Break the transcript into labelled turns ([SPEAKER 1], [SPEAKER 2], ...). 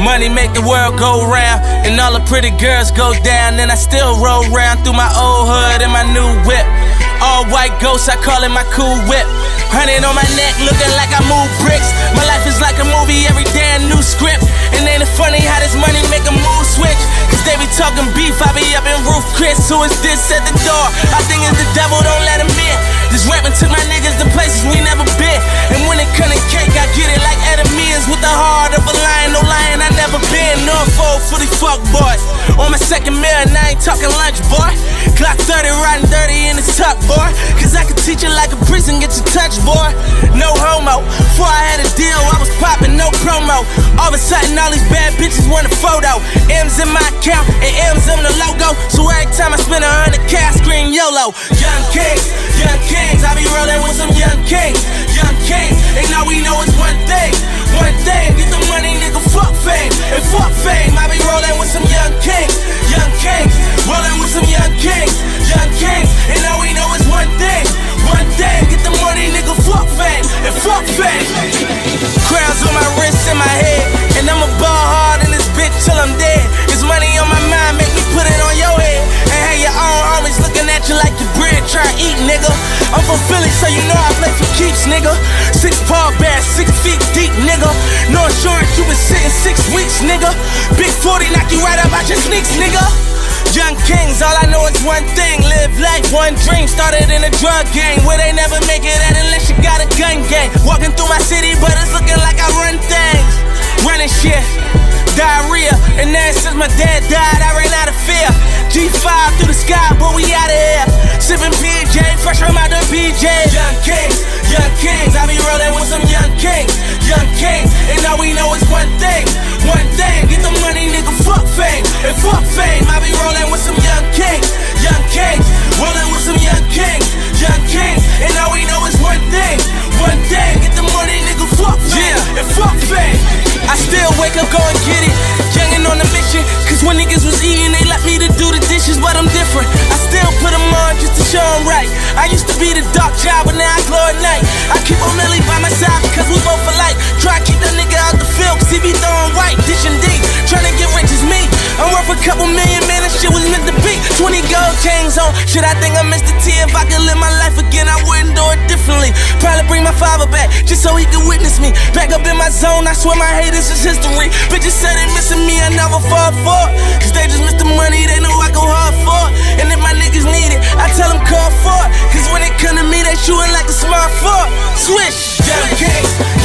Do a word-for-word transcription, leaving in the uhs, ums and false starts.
[SPEAKER 1] Money make the world go round, and all the pretty girls go down. And I still roll round through my old hood in my new whip. All white ghosts, I call it my cool whip. Hundred on my neck, looking like I move bricks. My life is like a movie, every day a new script. And ain't it funny how this money make a mood switch? Cause they be talking beef, I be up in Roof Chris. Who is this at the door? I think it's the devil, don't let him in. This rapping took my niggas to places we never been. And when it come to cake, I get it like enemies. With the heart of a lion, no lion I never been. No fold for these fuck boys. On my second meal, and I ain't talking lunch, boy. Clock thirty, riding dirty in the tuck, boy. Cause I can teach you like a prison, get your touch, boy. No homo. Before I had a deal, I was popping, no promo. All of a sudden, all these bad bitches want a photo. M's in my account, and M's in the logo. So every time I spend a hundred K, I scream YOLO. Young kings, young kings, I be rolling with some young kings. Young kings, and all we know is one thing. One thing, get the money, nigga, fuck fame. And fuck fame, I be rolling with some young kings. Young kings, rolling with some young kings. Young kings, and all we know is one thing. One thing, get the money, nigga, fuck fame. And fuck fame. Crowns on my wrist and my head, and I'ma ball hard in this bitch till I'm dead. It's money on my mind, make me put it on your head. And have your own homies looking at you like your bread, try to eat, nigga. I'm from Philly, so you know I play for keeps, nigga. Six paw bass, six feet deep, nigga. No insurance, you been sitting six weeks, nigga. Big forty knock you right up out your sneaks, nigga. Young kings, all I know is one thing. Live life, one dream. Started in a drug gang where they never make it out unless you got a gun gang. Walking through my city, but it's looking like I run things. Running shit, diarrhea. And then since my dad died, I ran out of fear. G five through the sky, but we out of here. Sipping P J, fresh from out the P J. Young kings, young kings, I be rolling with some young kings. Young kings, and all we know is one thing. One thing, get the money, nigga, fuck fame. And fuck fame, I be rolling with some young kings. Young kings, rolling with some young kings. Young kings, and all we know is one thing. One thing, get the money, nigga, fuck fame. Yeah. And fuck fame. I still wake up, go and get it. Youngin' on the mission, cause when niggas was eating, they left me to do the dishes, but I'm different. I still put them on just to show them right. I used to be the dark child, but now I glow at night. I keep on Millie by my side, cause we both alike. Try to keep that nigga out the field, cause he be throwing white, dishing deep. Tryna get rich as me. I'm worth a couple million, man, that shit was meant to be. twenty gold chains on, shit, I think I missed the T. If I could live my life again, I wouldn't do it differently. Probably bring my father back, just so he could witness me. Back up in my zone, I swear my haters is history. Bitches say they missing me, I never fall for it. Cause they just miss the money, they know I go hard for it. And if my niggas need it, I tell them call for it. Cause when it come to me, they shootin' like a smart fork. Swish, young kings,